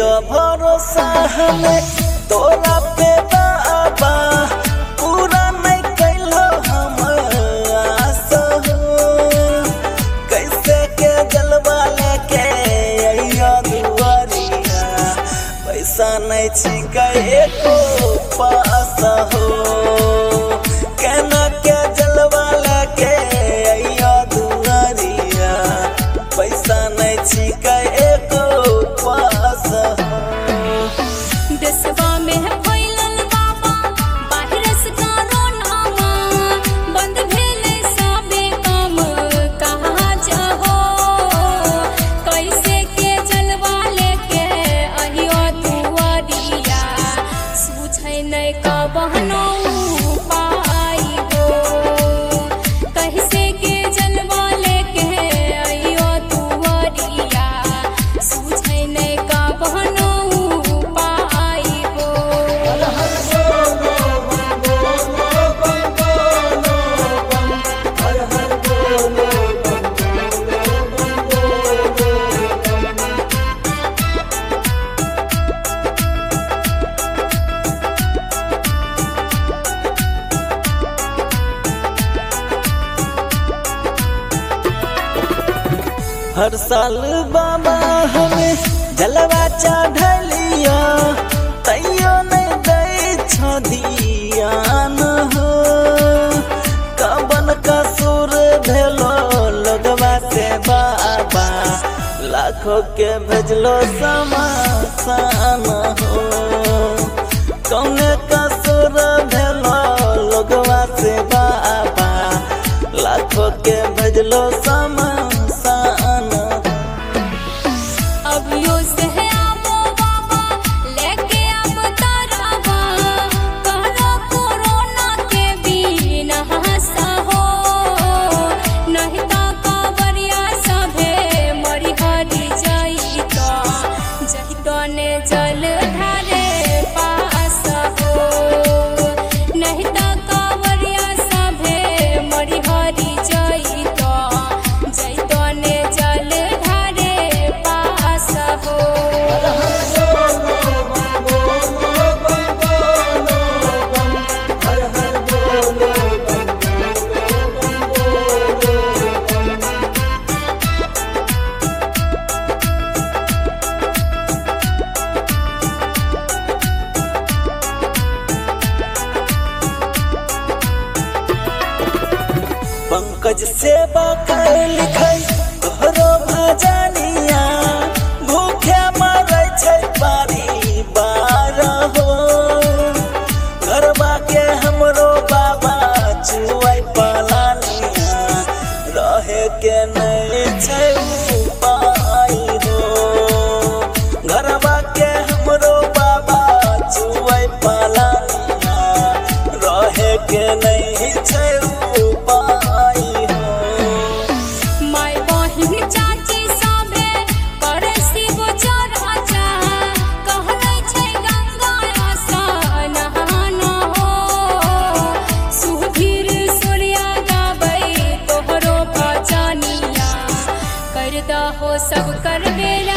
कहियो भरोसा हमें तोरा पे बाबा पूरा नहीं कैलो हम आस हो। कैसे के जलवा लेके अइयो दुआरिया पैसा नहीं छिकै एको पास हो। केना के जलवा लेके अइयो दुआरिया पैसा नहीं छिकै एको पास हो। देशवा में फैलल बाबा वायरस कोरोनामा बंद भेले सबे काम काज हो। कैसे के जलवा लेके अहियो दुआरिया सूझै नहीं कबहनो उपाय हो। कैसे के जलवा लेके अहियो दुआरिया सूझै नहीं कबहनो उपाय हो। हर साल बाबा हमें जलवा चढ़लिया तैयो नहीं दै छ धियान हो। कबन कसूर भेलो लोगवा से बाबा लाखों के भेजलो समासान हो। कौने कसूर भेलो लोगवा से बाबा लाखों के भेजलो समासान। अब यो से आबो बाबा लेके अब ताराबा कहलो कोरोना के विनाश हो। नहीं तो कांवरिया सभे मरी हरी जाइतो जहितो ने जल ढारे पास हो। नहीं तो कांवरिया सभे मरी हरी जाइतो जहितो ने जल ढारे पास हो। पंकज सेवा कर लिखै तोहरो भजनिया भूखे मरै छै परिवार हो। घरबा के हमरो बाबा चुआइ पलानिया रहे के नहीं छै उपाय हो। घरबा के हमरो बाबा चुआइ पलानिया रहे के नहीं छै उपाय हो। माय बहिन चाची सभे करे शिव चर्चा कहलै छै गंगा स्नान हो। सुधीर सूर्या गाबै तोहरो भजनिया कर दहो सब कर बेरा